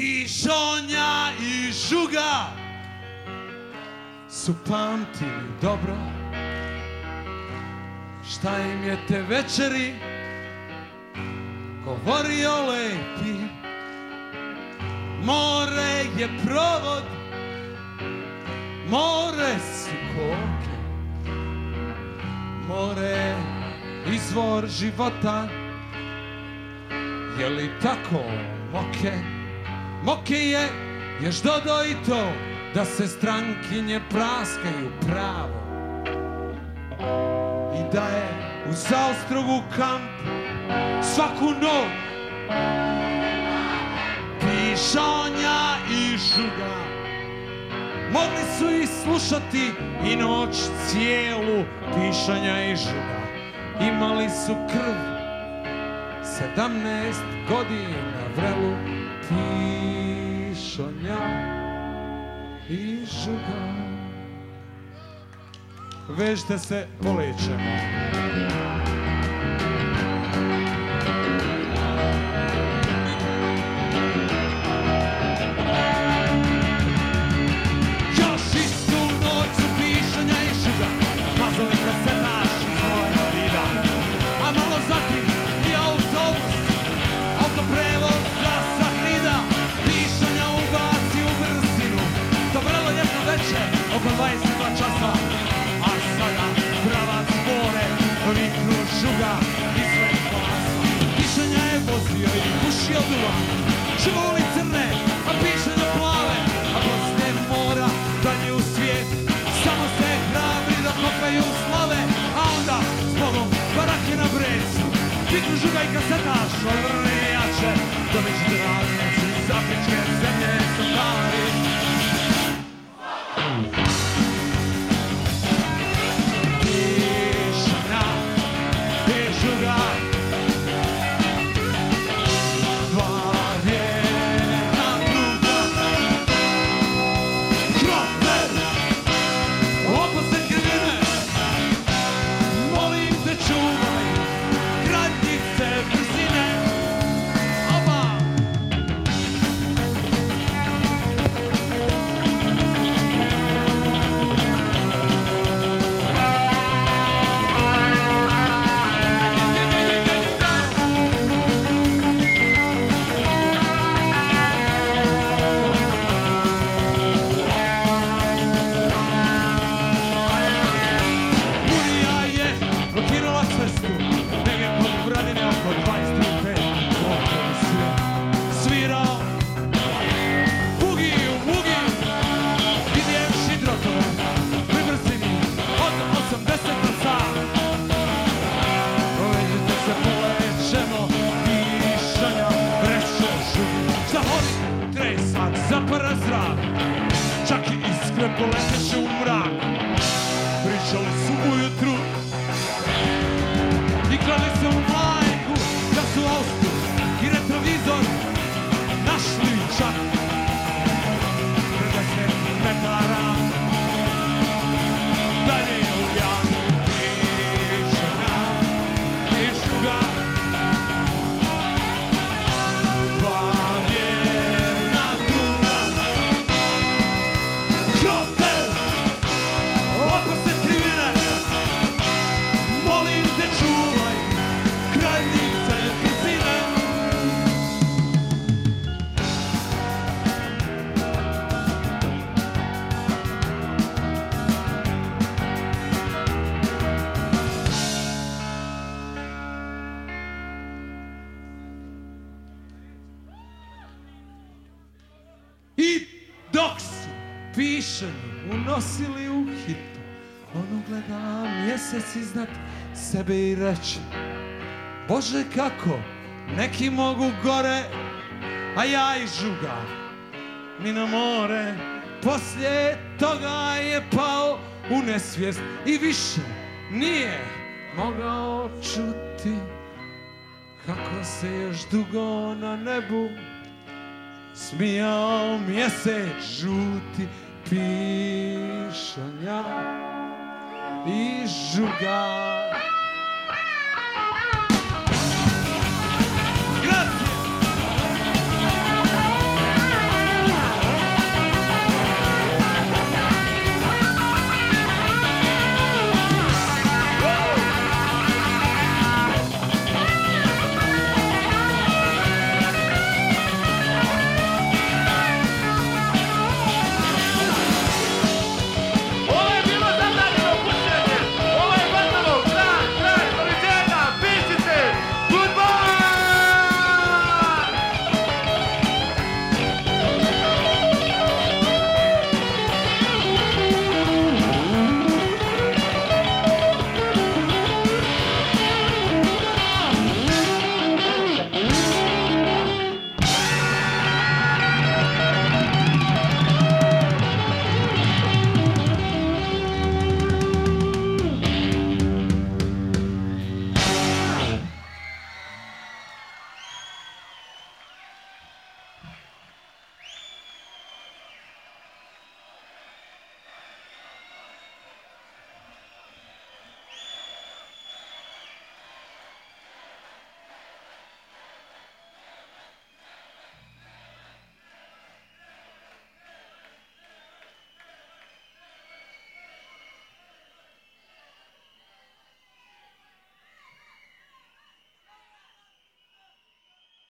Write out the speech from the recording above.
Pišonja i žuga su pamtili dobro šta im je te večeri govorio lepi. More je provod, more su koke, more izvor života. Je li tako, Moke? Moke je još dodao i to da se strankinje praskaju pravo i da je u zaostrogu kampu svaku noć pišonja i žuga. Mogli su i slušati i noć cijelu pišonja i žuga. Imali su krv 17 godina vrelu pišonja i žuga. Vežite se, polećemo. Oko 22 časa, a sada pravac more, viknu žuga i sve glasa. Pišanja je vozio i pušio duvan, čuli crne, a pišanja plave, a poslije mora dalje u svijet. Samo se hrabri da kopaju slave, a onda zbogom barake na brecu. Viknu žuga i kasetaš, odvrne jače, dobić dravnici iz afričke zemlje safari. Poleteše u mrak, pričali su ujutru i klali se u majku da su auto i retrovizor našli čak 30 metara dalje u jamu. Pišonja i žuga, dva vjerna druga. I dok su pišenje unosili u hitu, ono gleda mjesec iznad sebe i reče: Bože, kako neki mogu gore, a ja i žuga mi na more. Poslije toga je pao u nesvijest i više nije mogao čuti kako se još dugo na nebu smijao mjesec žuti. Pišonja i žuga.